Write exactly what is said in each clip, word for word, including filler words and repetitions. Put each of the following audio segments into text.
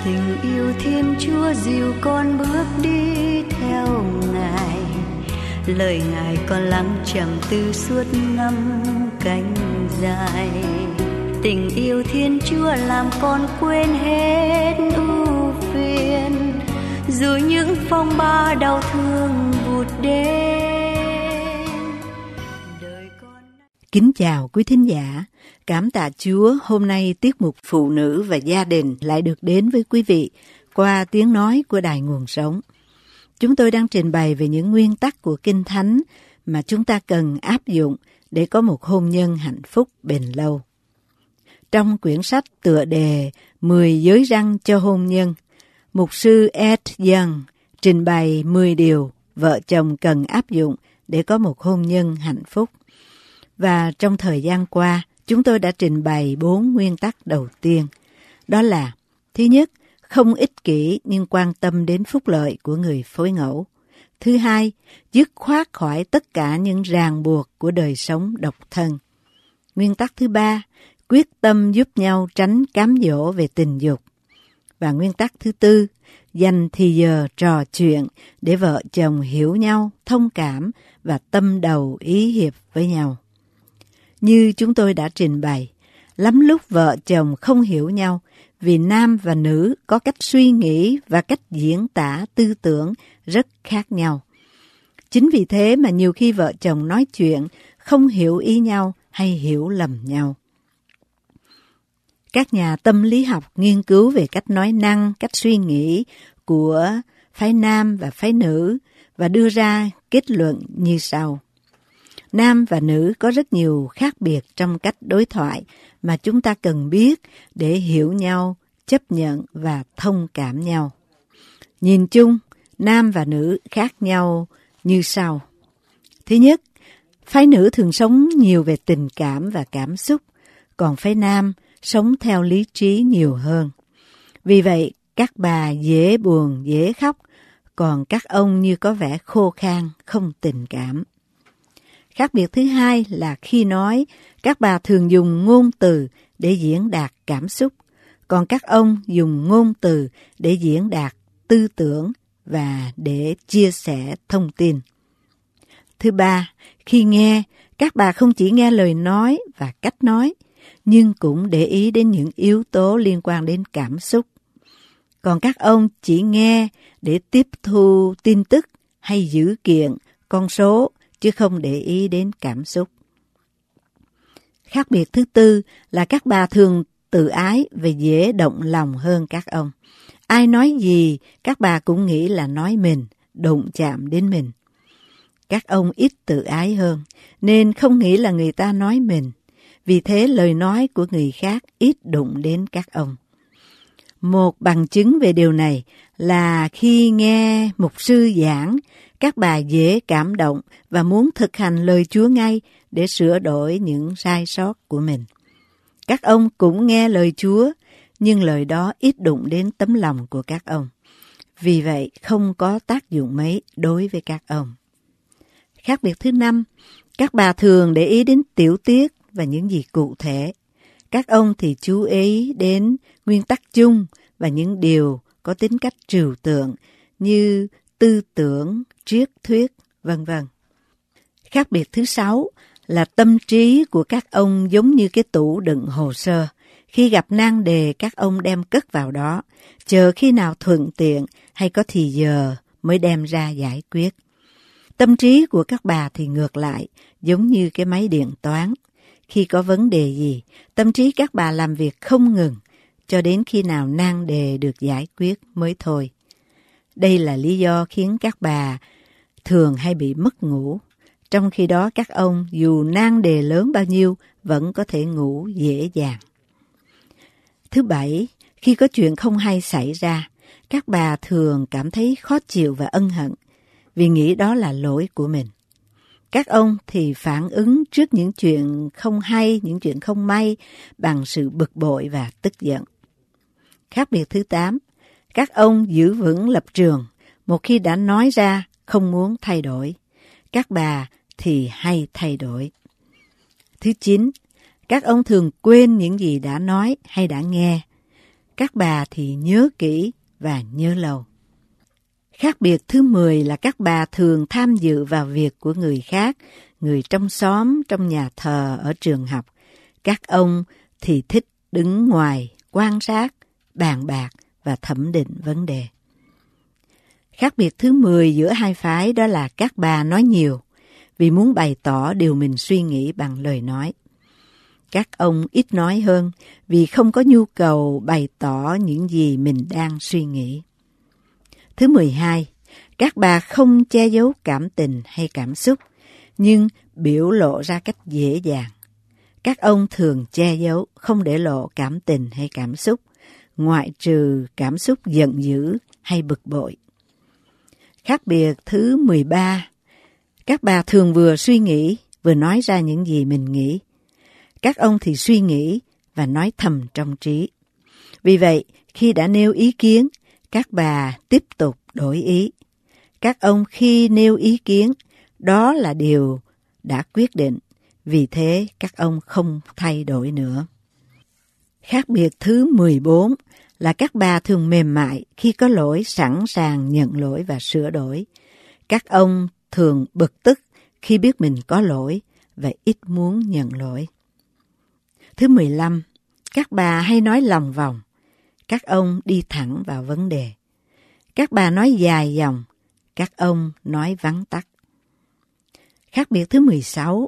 Tình yêu Thiên Chúa dìu con bước đi theo Ngài, lời Ngài con lắng trầm tư suốt năm cánh dài. Tình yêu Thiên Chúa làm con quên hết ưu phiền, dù những phong ba đau thương vụt đến. Kính chào quý thính giả, cảm tạ Chúa hôm nay tiết mục Phụ nữ và gia đình lại được đến với quý vị qua tiếng nói của Đài Nguồn Sống. Chúng tôi đang trình bày về những nguyên tắc của Kinh Thánh mà chúng ta cần áp dụng để có một hôn nhân hạnh phúc bền lâu. Trong quyển sách tựa đề mười giới răn cho hôn nhân, mục sư Ed Young trình bày mười điều vợ chồng cần áp dụng để có một hôn nhân hạnh phúc. Và trong thời gian qua, chúng tôi đã trình bày bốn nguyên tắc đầu tiên. Đó là, thứ nhất, không ích kỷ nhưng quan tâm đến phúc lợi của người phối ngẫu. Thứ hai, dứt khoát khỏi tất cả những ràng buộc của đời sống độc thân. Nguyên tắc thứ ba, quyết tâm giúp nhau tránh cám dỗ về tình dục. Và nguyên tắc thứ tư, dành thì giờ trò chuyện để vợ chồng hiểu nhau, thông cảm và tâm đầu ý hiệp với nhau. Như chúng tôi đã trình bày, lắm lúc vợ chồng không hiểu nhau vì nam và nữ có cách suy nghĩ và cách diễn tả tư tưởng rất khác nhau. Chính vì thế mà nhiều khi vợ chồng nói chuyện không hiểu ý nhau hay hiểu lầm nhau. Các nhà tâm lý học nghiên cứu về cách nói năng, cách suy nghĩ của phái nam và phái nữ và đưa ra kết luận như sau. Nam và nữ có rất nhiều khác biệt trong cách đối thoại mà chúng ta cần biết để hiểu nhau, chấp nhận và thông cảm nhau. Nhìn chung, nam và nữ khác nhau như sau. Thứ nhất, phái nữ thường sống nhiều về tình cảm và cảm xúc, còn phái nam sống theo lý trí nhiều hơn. Vì vậy, các bà dễ buồn, dễ khóc, còn các ông như có vẻ khô khan, không tình cảm. Khác biệt thứ hai là khi nói, các bà thường dùng ngôn từ để diễn đạt cảm xúc, còn các ông dùng ngôn từ để diễn đạt tư tưởng và để chia sẻ thông tin. Thứ ba, khi nghe, các bà không chỉ nghe lời nói và cách nói, nhưng cũng để ý đến những yếu tố liên quan đến cảm xúc. Còn các ông chỉ nghe để tiếp thu tin tức hay dữ kiện, con số, chứ không để ý đến cảm xúc. Khác biệt thứ tư là các bà thường tự ái và dễ động lòng hơn các ông. Ai nói gì, các bà cũng nghĩ là nói mình, đụng chạm đến mình. Các ông ít tự ái hơn, nên không nghĩ là người ta nói mình. Vì thế lời nói của người khác ít đụng đến các ông. Một bằng chứng về điều này là khi nghe mục sư giảng, các bà dễ cảm động và muốn thực hành lời Chúa ngay để sửa đổi những sai sót của mình. Các ông cũng nghe lời Chúa, nhưng lời đó ít đụng đến tấm lòng của các ông. Vì vậy, không có tác dụng mấy đối với các ông. Khác biệt thứ năm, các bà thường để ý đến tiểu tiết và những gì cụ thể. Các ông thì chú ý đến nguyên tắc chung và những điều có tính cách trừu tượng như tư tưởng, triết thuyết, vân vân. Khác biệt thứ sáu là tâm trí của các ông giống như cái tủ đựng hồ sơ. Khi gặp nan đề, các ông đem cất vào đó, chờ khi nào thuận tiện hay có thì giờ mới đem ra giải quyết. Tâm trí của các bà thì ngược lại, giống như cái máy điện toán. Khi có vấn đề gì, tâm trí các bà làm việc không ngừng, cho đến khi nào nan đề được giải quyết mới thôi. Đây là lý do khiến các bà thường hay bị mất ngủ. Trong khi đó các ông dù nan đề lớn bao nhiêu vẫn có thể ngủ dễ dàng. Thứ bảy, khi có chuyện không hay xảy ra, các bà thường cảm thấy khó chịu và ân hận vì nghĩ đó là lỗi của mình. Các ông thì phản ứng trước những chuyện không hay, những chuyện không may bằng sự bực bội và tức giận. Khác biệt thứ tám, các ông giữ vững lập trường, một khi đã nói ra không muốn thay đổi. Các bà thì hay thay đổi. Thứ chín, các ông thường quên những gì đã nói hay đã nghe. các bà thì nhớ kỹ và nhớ lâu. Khác biệt thứ mười là các bà thường tham dự vào việc của người khác, người trong xóm, trong nhà thờ, ở trường học. Các ông thì thích đứng ngoài, quan sát, bàn bạc và thẩm định vấn đề. Khác biệt thứ mười giữa hai phái đó là các bà nói nhiều, vì muốn bày tỏ điều mình suy nghĩ bằng lời nói. Các ông ít nói hơn, vì không có nhu cầu bày tỏ những gì mình đang suy nghĩ. Thứ mười hai, các bà không che giấu cảm tình hay cảm xúc, nhưng biểu lộ ra cách dễ dàng. Các ông thường che giấu, không để lộ cảm tình hay cảm xúc, ngoại trừ cảm xúc giận dữ hay bực bội. Khác biệt thứ mười ba, các bà thường vừa suy nghĩ, vừa nói ra những gì mình nghĩ. Các ông thì suy nghĩ và nói thầm trong trí. Vì vậy, khi đã nêu ý kiến, các bà tiếp tục đổi ý. Các ông khi nêu ý kiến, đó là điều đã quyết định. Vì thế, các ông không thay đổi nữa. Khác biệt thứ mười bốn là các bà thường mềm mại khi có lỗi, sẵn sàng nhận lỗi và sửa đổi. Các ông thường bực tức khi biết mình có lỗi và ít muốn nhận lỗi. Thứ mười lăm, các bà hay nói lòng vòng. Các ông đi thẳng vào vấn đề. Các bà nói dài dòng, các ông nói vắn tắt. Khác biệt thứ mười sáu,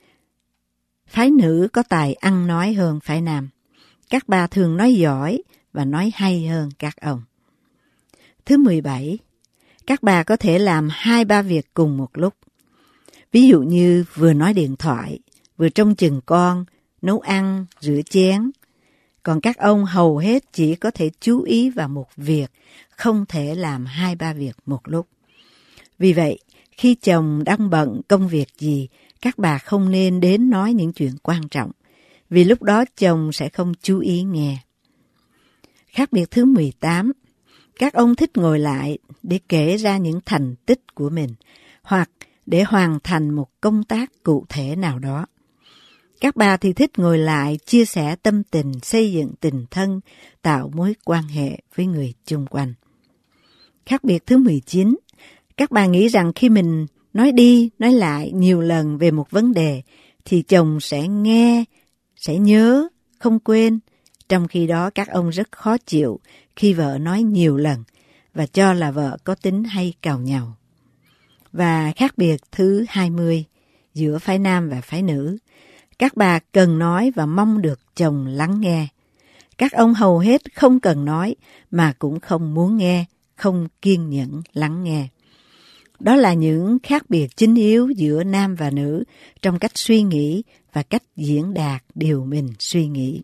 phái nữ có tài ăn nói hơn phái nam. Các bà thường nói giỏi và nói hay hơn các ông. Thứ mười bảy, các bà có thể làm hai ba việc cùng một lúc. Ví dụ như vừa nói điện thoại, vừa trông chừng con, nấu ăn, rửa chén. Còn các ông hầu hết chỉ có thể chú ý vào một việc, không thể làm hai ba việc một lúc. Vì vậy, khi chồng đang bận công việc gì, các bà không nên đến nói những chuyện quan trọng, vì lúc đó chồng sẽ không chú ý nghe. Khác biệt thứ mười tám, các ông thích ngồi lại để kể ra những thành tích của mình, hoặc để hoàn thành một công tác cụ thể nào đó. Các bà thì thích ngồi lại chia sẻ tâm tình, xây dựng tình thân, tạo mối quan hệ với người chung quanh. Khác biệt thứ mười chín, các bà nghĩ rằng khi mình nói đi, nói lại nhiều lần về một vấn đề, thì chồng sẽ nghe, sẽ nhớ, không quên. Trong khi đó các ông rất khó chịu khi vợ nói nhiều lần và cho là vợ có tính hay càu nhàu. Và khác biệt thứ hai mươi giữa phái nam và phái nữ, các bà cần nói và mong được chồng lắng nghe. Các ông hầu hết không cần nói mà cũng không muốn nghe, không kiên nhẫn lắng nghe. Đó là những khác biệt chính yếu giữa nam và nữ trong cách suy nghĩ và cách diễn đạt điều mình suy nghĩ.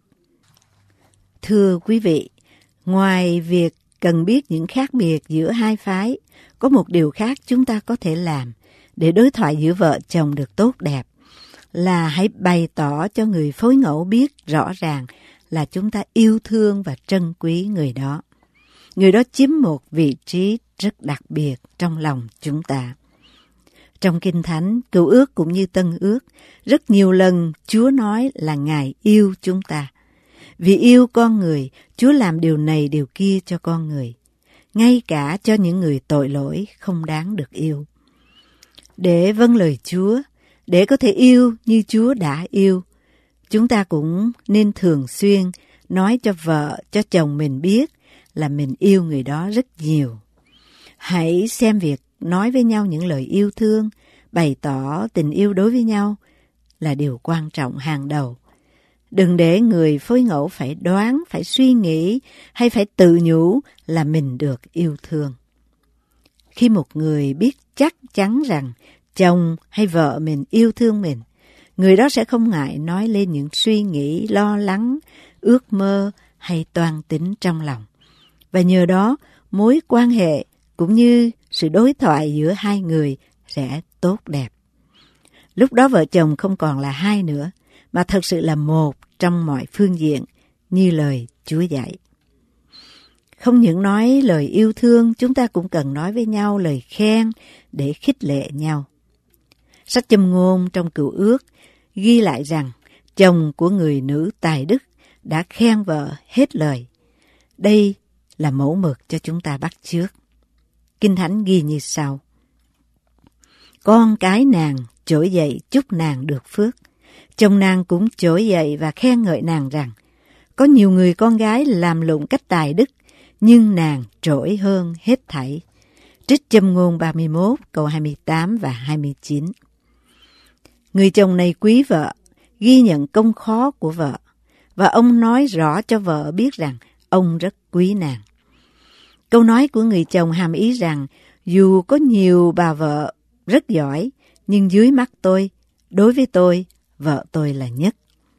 Thưa quý vị, ngoài việc cần biết những khác biệt giữa hai phái, có một điều khác chúng ta có thể làm để đối thoại giữa vợ chồng được tốt đẹp, là hãy bày tỏ cho người phối ngẫu biết rõ ràng là chúng ta yêu thương và trân quý người đó. Người đó chiếm một vị trí rất đặc biệt trong lòng chúng ta. Trong Kinh Thánh, Cựu Ước cũng như Tân Ước, rất nhiều lần Chúa nói là Ngài yêu chúng ta. Vì yêu con người, Chúa làm điều này điều kia cho con người, ngay cả cho những người tội lỗi không đáng được yêu. Để vâng lời Chúa, để có thể yêu như Chúa đã yêu, chúng ta cũng nên thường xuyên nói cho vợ, cho chồng mình biết là mình yêu người đó rất nhiều. Hãy xem việc nói với nhau những lời yêu thương, bày tỏ tình yêu đối với nhau là điều quan trọng hàng đầu. Đừng để người phối ngẫu phải đoán, phải suy nghĩ hay phải tự nhủ là mình được yêu thương. Khi một người biết chắc chắn rằng chồng hay vợ mình yêu thương mình, người đó sẽ không ngại nói lên những suy nghĩ, lo lắng, ước mơ hay toan tính trong lòng. Và nhờ đó, mối quan hệ cũng như sự đối thoại giữa hai người sẽ tốt đẹp. Lúc đó vợ chồng không còn là hai nữa, mà thật sự là một trong mọi phương diện như lời Chúa dạy. Không những nói lời yêu thương, chúng ta cũng cần nói với nhau lời khen để khích lệ nhau. Sách Châm Ngôn trong Cựu Ước ghi lại rằng chồng của người nữ tài đức đã khen vợ hết lời. Đây là mẫu mực cho chúng ta bắt chước. Kinh Thánh ghi như sau: con cái nàng trỗi dậy chúc nàng được phước. Chồng nàng cũng trỗi dậy và khen ngợi nàng rằng, có nhiều người con gái làm lụng cách tài đức, nhưng nàng trỗi hơn hết thảy. Trích Châm ngôn ba mươi mốt câu hai mươi tám và hai mươi chín. Người chồng này quý vợ, ghi nhận công khó của vợ, và ông nói rõ cho vợ biết rằng ông rất quý nàng. Câu nói của người chồng hàm ý rằng dù có nhiều bà vợ rất giỏi, nhưng dưới mắt tôi, đối với tôi, vợ tôi là nhất.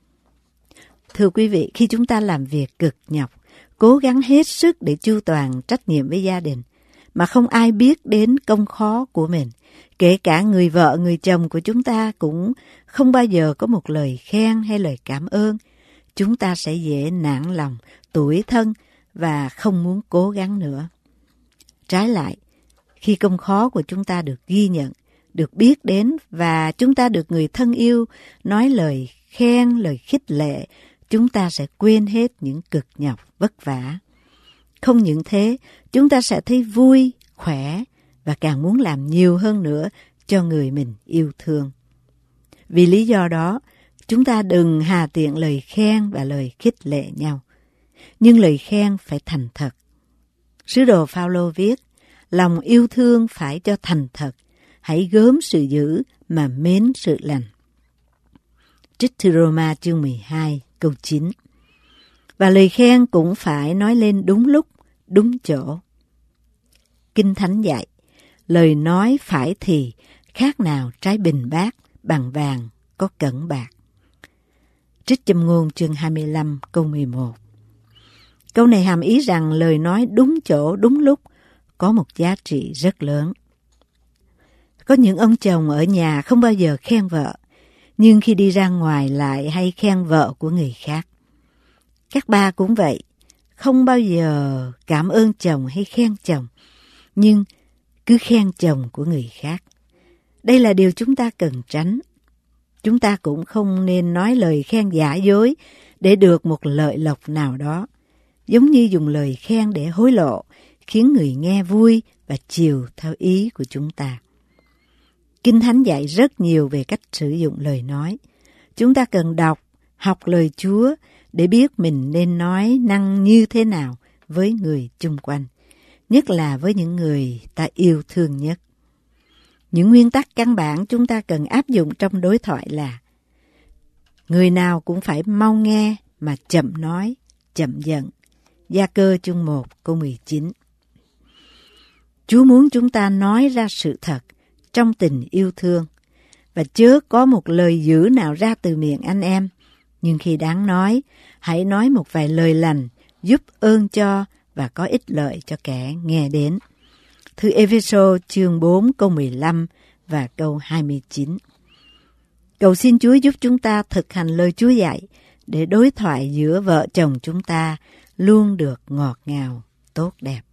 Thưa quý vị, khi chúng ta làm việc cực nhọc, cố gắng hết sức để chu toàn trách nhiệm với gia đình, mà không ai biết đến công khó của mình, kể cả người vợ, người chồng của chúng ta cũng không bao giờ có một lời khen hay lời cảm ơn, chúng ta sẽ dễ nản lòng, tủi thân và không muốn cố gắng nữa. Trái lại, khi công khó của chúng ta được ghi nhận, được biết đến và chúng ta được người thân yêu nói lời khen, lời khích lệ, chúng ta sẽ quên hết những cực nhọc, vất vả. Không những thế, chúng ta sẽ thấy vui, khỏe và càng muốn làm nhiều hơn nữa cho người mình yêu thương. Vì lý do đó, chúng ta đừng hà tiện lời khen và lời khích lệ nhau. Nhưng lời khen phải thành thật. Sứ đồ Phao-lô viết, lòng yêu thương phải cho thành thật, hãy gớm sự dữ mà mến sự lành. Trích thư Rô-ma chương mười hai câu chín. Và lời khen cũng phải nói lên đúng lúc, đúng chỗ. Kinh Thánh dạy, lời nói phải thì khác nào trái bình bát bằng vàng có cẩn bạc. Trích Châm ngôn chương hai mươi lăm câu mười một. Câu này hàm ý rằng lời nói đúng chỗ, đúng lúc có một giá trị rất lớn. Có những ông chồng ở nhà không bao giờ khen vợ, nhưng khi đi ra ngoài lại hay khen vợ của người khác. Các bà cũng vậy, không bao giờ cảm ơn chồng hay khen chồng, nhưng cứ khen chồng của người khác. Đây là điều chúng ta cần tránh. Chúng ta cũng không nên nói lời khen giả dối để được một lợi lộc nào đó, giống như dùng lời khen để hối lộ, khiến người nghe vui và chiều theo ý của chúng ta. Kinh Thánh dạy rất nhiều về cách sử dụng lời nói. Chúng ta cần đọc, học lời Chúa để biết mình nên nói năng như thế nào với người chung quanh, nhất là với những người ta yêu thương nhất. Những nguyên tắc căn bản chúng ta cần áp dụng trong đối thoại là: người nào cũng phải mau nghe mà chậm nói, chậm giận. Gia Cơ chương một câu mười chín. Chúa muốn chúng ta nói ra sự thật trong tình yêu thương, và chớ có một lời dữ nào ra từ miệng anh em, nhưng khi đáng nói, hãy nói một vài lời lành, giúp ơn cho và có ích lợi cho kẻ nghe đến. Thư Ê-phê-sô chương bốn câu mười lăm và câu hai mươi chín. Cầu xin Chúa giúp chúng ta thực hành lời Chúa dạy để đối thoại giữa vợ chồng chúng ta luôn được ngọt ngào, tốt đẹp.